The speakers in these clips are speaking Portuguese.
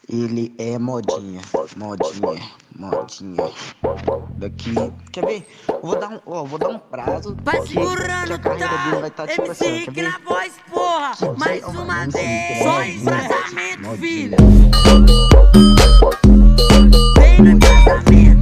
Ele é modinha. Daqui, quer ver? Eu vou dar um prazo. Vai segurando, a carreira dele vai tá? estar tipo MC assim, Rick quer ver? na voz, porra. Mais uma vez, só embrasamento, filho. Vem no embrasamento.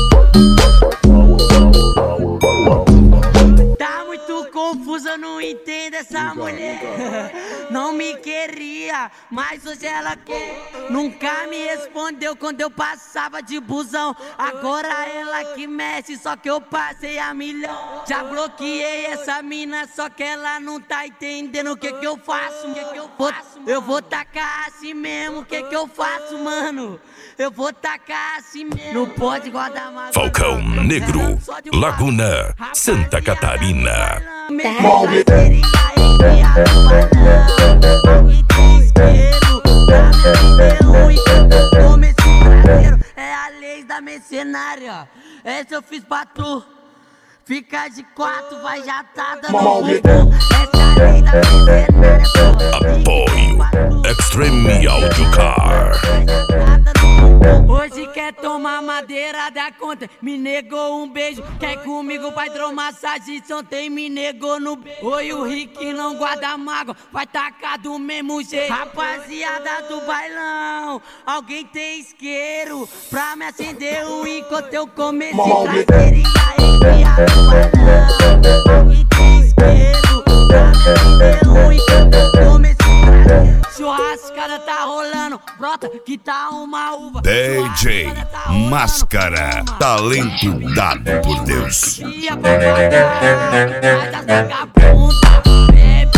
Tá muito confusa, não entendo essa mulher. Não me queria, mas hoje ela quer. Nunca me respondeu quando eu passava de busão. Agora ela que mexe, só que eu passei a milhão. Já bloqueei essa mina, só que ela não tá entendendo o que eu faço. Eu vou tacar assim mesmo, o que eu faço, mano? Eu vou tacar assim mesmo. Não pode guardar mais. Falcão Negro, Laguna, Santa Catarina. Alguém tem isqueiro pra me ver ruim. Comecei prazeiro, é a lei da mercenária. Essa eu fiz pra tu. Fica de quatro, vai já tá dando bumbum. Essa é a lei da mercenária. Apoio Extreme Audio Car. Hoje quer tomar madeira da conta, me negou um beijo. Quer comigo, vai hidromassagem, ontem me negou no beijo. Oi, o Rick não guarda mágoa, vai tacar do mesmo jeito. Rapaziada do bailão, alguém tem isqueiro pra me acender enquanto eu comecei traseirinha enviada do bailão. Alguém tem isqueiro pra me acender enquanto eu comecei traseiro. Churrascada tá rolando, brota que tá uma uva. DJ Máscara, talento dado por Deus. Ia pra pagar, mas as vagabundas bebe,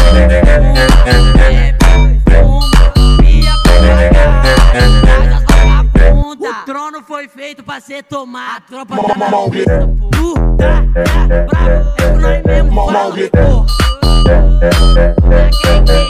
fuma. Ia pra pagar, mas as vagabundas. O trono foi feito pra ser tomado. A tropa tá na pista, puta, bravo, é que nós mesmo fala, pô.